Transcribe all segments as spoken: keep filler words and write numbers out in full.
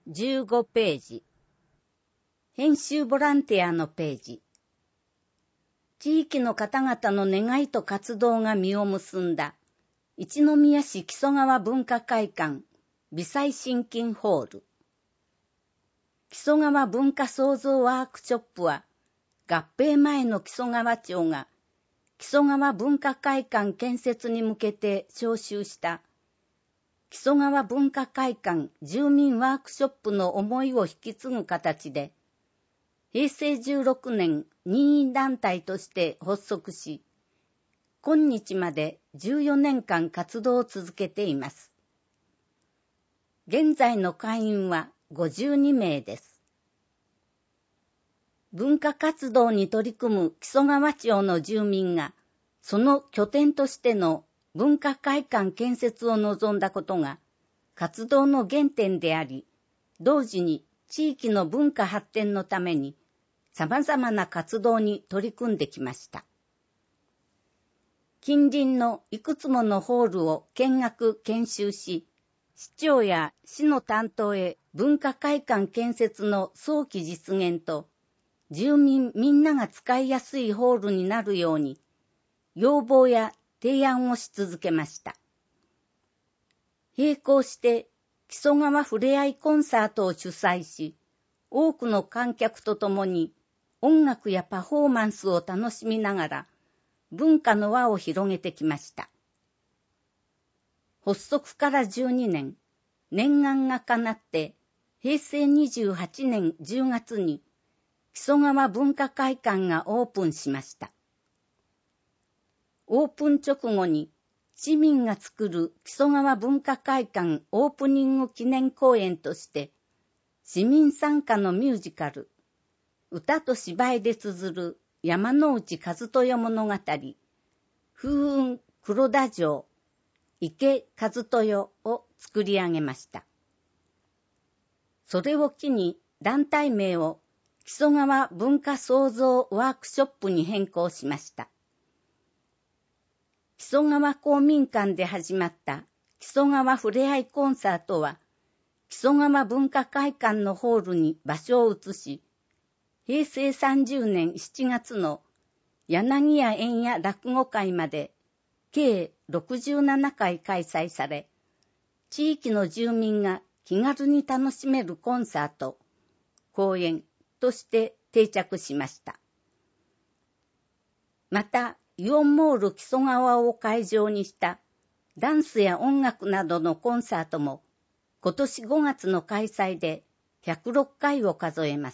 じゅうごページ。編集ボランティアのページ。地域の方々の願いと活動が実を結んだ一宮市木曽川文化会館微細心筋ホール。木曽川文化創造ワークショップは合併前の木曽川町が木曽川文化会館建設に向けて招集した木曽川文化会館住民ワークショップの思いを引き継ぐ形で、へいせいじゅうろくねん任意団体として発足し、今日までじゅうよねんかん活動を続けています。現在の会員はごじゅうにめいです。文化活動に取り組む木曽川町の住民が、その拠点としての文化会館建設を望んだことが活動の原点であり、同時に地域の文化発展のために様々な活動に取り組んできました。近隣のいくつものホールを見学研修し、市長や市の担当へ文化会館建設の早期実現と、住民みんなが使いやすいホールになるように、要望や提案をし続けました。並行して木曽川ふれあいコンサートを主催し、多くの観客と共に音楽やパフォーマンスを楽しみながら文化の輪を広げてきました。発足からじゅうにねん、念願が叶ってへいせいにじゅうはちねんじゅうがつに木曽川文化会館がオープンしました。オープン直後に市民が作る木曽川文化会館オープニング記念公演として市民参加のミュージカル歌と芝居で綴る山内和豊物語風雲黒田城池和豊を作り上げました。それを機に団体名を木曽川文化創造ワークショップに変更しました。木曽川公民館で始まった木曽川ふれあいコンサートは、木曽川文化会館のホールに場所を移し、へいせいさんじゅうねんしちがつの柳家円屋落語会まで計ろくじゅうななかい開催され、地域の住民が気軽に楽しめるコンサート、公演として定着しました。また、イオンモール木曽川を会場にしたダンスや音楽などのコンサートも今年ごがつの開催でひゃくろっかいを数えます。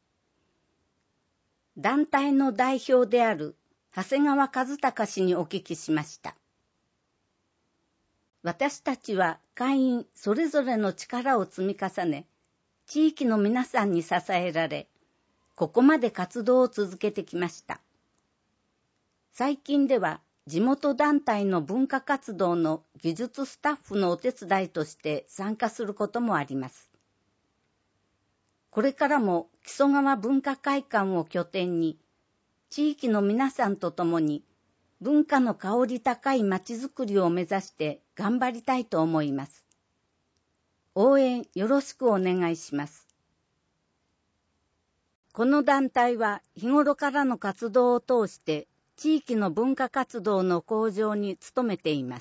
団体の代表である長谷川和隆氏にお聞きしました。私たちは会員それぞれの力を積み重ね、地域の皆さんに支えられ、ここまで活動を続けてきました。最近では地元団体の文化活動の技術スタッフのお手伝いとして参加することもあります。これからも木曽川文化会館を拠点に、地域の皆さんと共に文化の香り高いまちづくりを目指して頑張りたいと思います。応援よろしくお願いします。この団体は日頃からの活動を通して地域の文化活動の向上に努めています。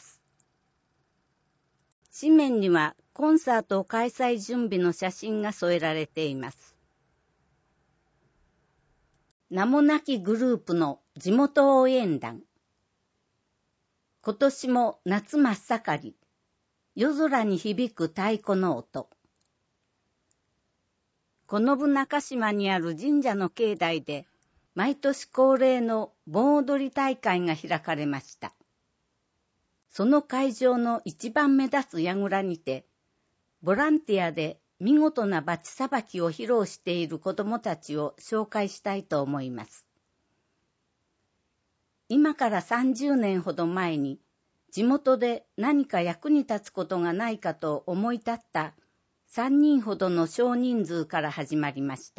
紙面にはコンサート開催準備の写真が添えられています。名もなきグループの地元応援団。今年も夏真っ盛り、夜空に響く太鼓の音。此信中島にある神社の境内で、毎年恒例の盆踊り大会が開かれました。その会場の一番目立つ櫓にて、ボランティアで見事なバチさばきを披露している子どもたちを紹介したいと思います。今からさんじゅうねんほど前に、地元で何か役に立つことがないかと思い立ったさんにんほどの少人数から始まりました。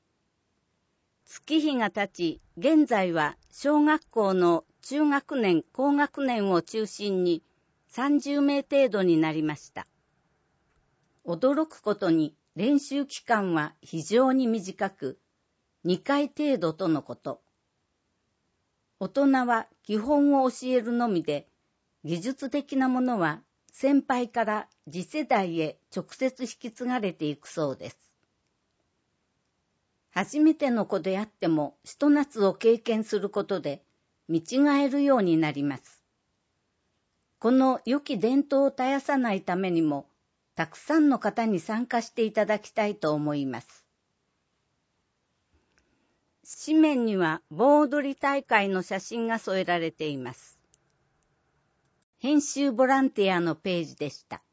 月日が経ち、現在は小学校の中学年、高学年を中心にさんじゅうめい程度になりました。 驚くことに練習期間は非常に短く、にかい程度とのこと。大人は基本を教えるのみで、技術的なものは先輩から次世代へ直接引き継がれていくそうです。初めての子であっても、ひと夏を経験することで、見違えるようになります。この良き伝統を絶やさないためにも、たくさんの方に参加していただきたいと思います。紙面には盆踊り大会の写真が添えられています。編集ボランティアのページでした。